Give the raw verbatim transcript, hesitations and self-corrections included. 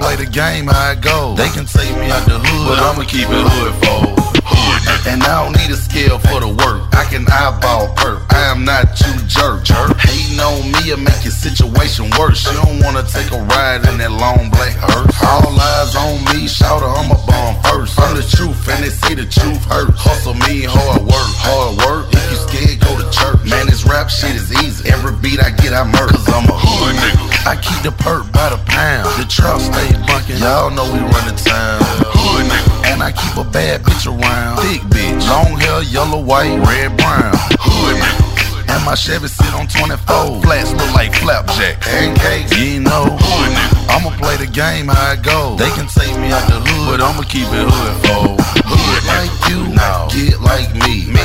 play the game how it goes. They can take me out the hood, but I'ma keep it hood for. And I don't need a scale for the work. I can eyeball perk. I am not you jerk. jerk. Hating on me will make your situation worse. You don't wanna take a ride in that long black hearse. All eyes on me, shout I'm a bum first. I'm the truth, and they say the truth hurts. Hustle me, hard work, hard work. If you scared, go to church. Man, this rap shit is easy. Every beat I get, I murk. Cause I'm a hood nigga. I keep the perk by the pound. The trap stay bunkin'. Y'all know we run the town. Hood nigga. And I keep a bad bitch around. Thick bitch, long hair, yellow, white, red, brown. Hood nigga. And my Chevy sit on twenty-four. Flats look like flapjack. Pancakes, you ain't know. Hood nigga. I'ma play the game how it goes. They can take me out the hood, but I'ma keep it hood for. Hood like you, no. Get like me.